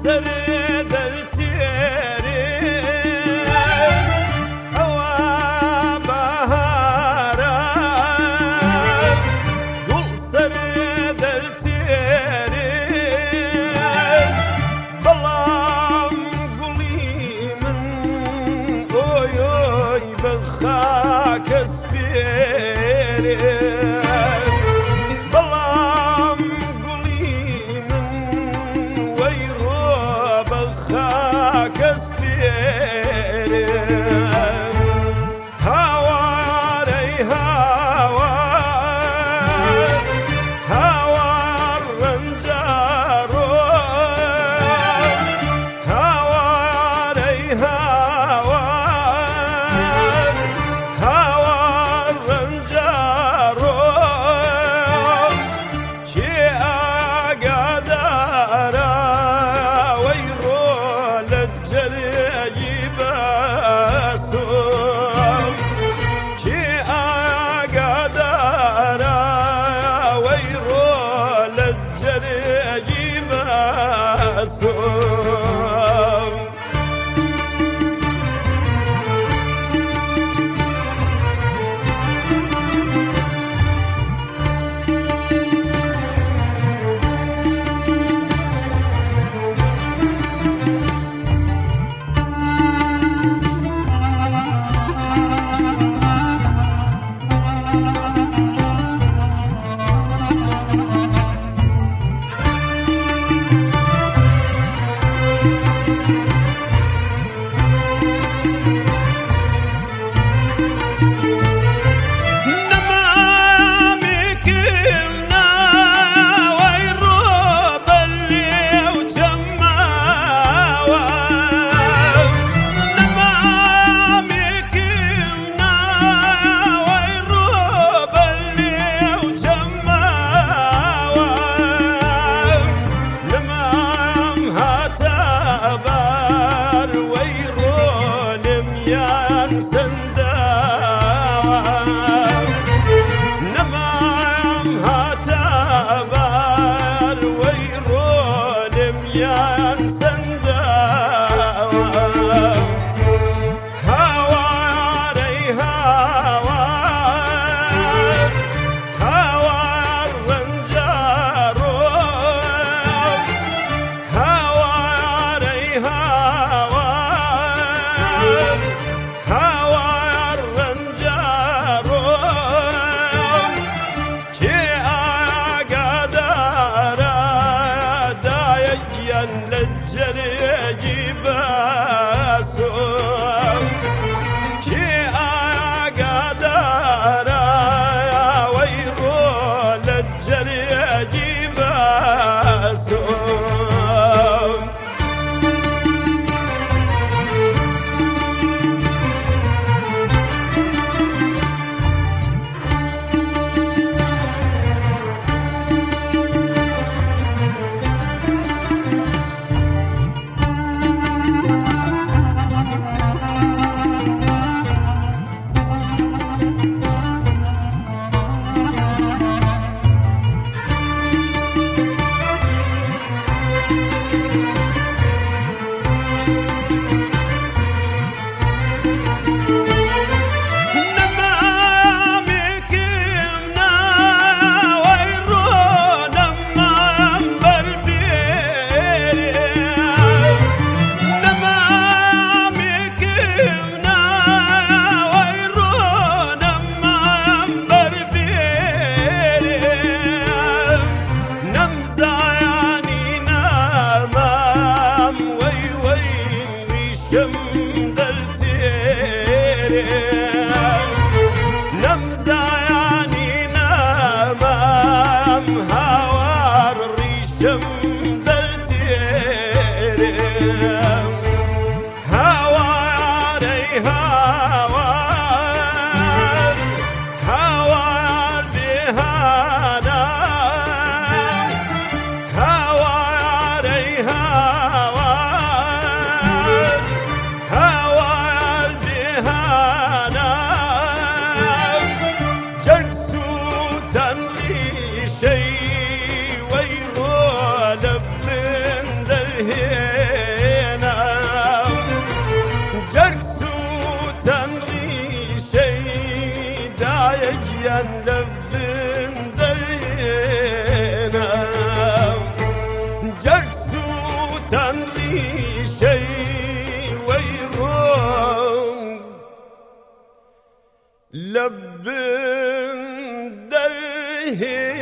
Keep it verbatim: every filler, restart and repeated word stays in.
بەڵام گوڵی من وەیڕۆ بە خاکە سپێرێ هاوارەی هاوار هاوار ڕەنجاڕۆ هاوارەی هاوار هاوار ڕەنجاڕۆ چێ ئاگادارە وەیڕۆ لە جەرگی بەستۆ چێ ئاگادارە وەیڕۆ لە جەرگی بەستۆ نەمام هاتە بار وەیڕۆ لەمیان سەنداوە هاوارەی هاوار هاوار ڕەنجاڕۆ هاوارەی هاوار هاوار ڕەنجاڕۆ چێ ئاگادارە دایەکیان لە جەرگی بەستۆ چێ ئاگادارە وەیڕۆ لە جەرگی بەستۆ نەمزایانی نەمام هاوار ڕیشم دەرتێرێ هاوارەی هاوار هاوار بێهانە هاوارەی هاوار هاوار بێهانە وەیڕۆ لە بن دەرهێ درينا جرسو تنري شيء ويروم لب درينا